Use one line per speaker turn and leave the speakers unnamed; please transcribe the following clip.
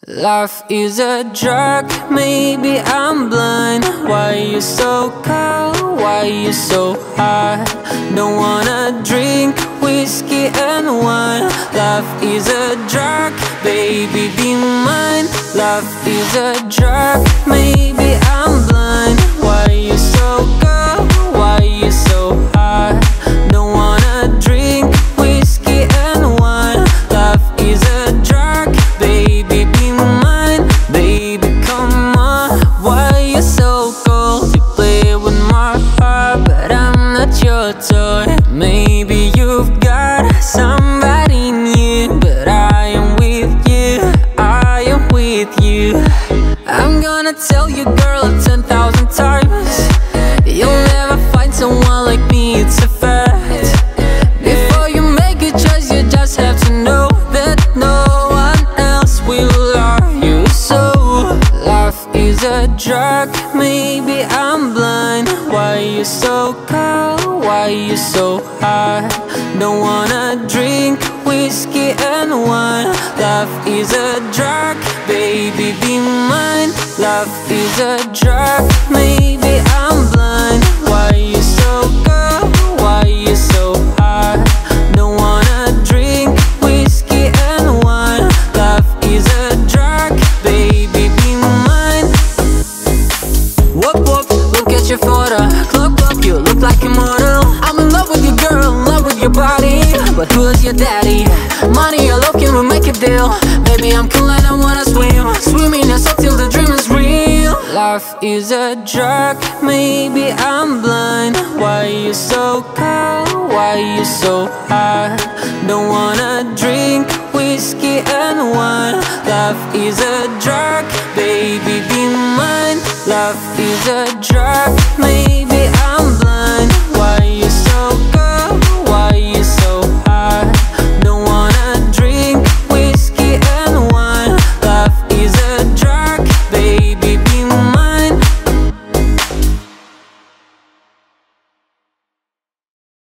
Life is a drug, maybe I'm blind. Why you so cold? Why you so hot? Don't wanna drink whiskey and wine. Life is a drug, baby be mine. Life is a drug, maybe I'm blind. Why you so cold? Why you so hot? Don't wanna drink whiskey and wine. Life is a drug, baby be mine. Baby come on, why you so cold? You play with my heart, but I'm not your toy. Maybe you've got somebody new, but I am with you, I am with you. I'm gonna tell you, girl, 10,000 times, you'll never find someone like me, it's a fact. Before you make a choice, you just have to know that no one else will love you. So, life is a drug, maybe I'm blind. Why you so cold? Why you so hot? Don't wanna drink whiskey and wine. Life is a drug, baby be mine. Life is a drug, maybe I'm blind. Why you so cold? Why you so hot? Don't wanna drink whiskey and wine. Life is a drug, baby be mine. Whoop whoop, look at your photo. Clock up, you look like a model. I'm in love with you, girl, in love with your body. But who's your daddy? Money or love, can we make a deal? Baby, I'm cool and I wanna swim. Swimming us up till the dream is real. Life is a drug, maybe I'm blind. Why you so cold? Why you so hot? Don't wanna drink whiskey and wine. Life is a drug, baby be mine. Life is a drug, maybe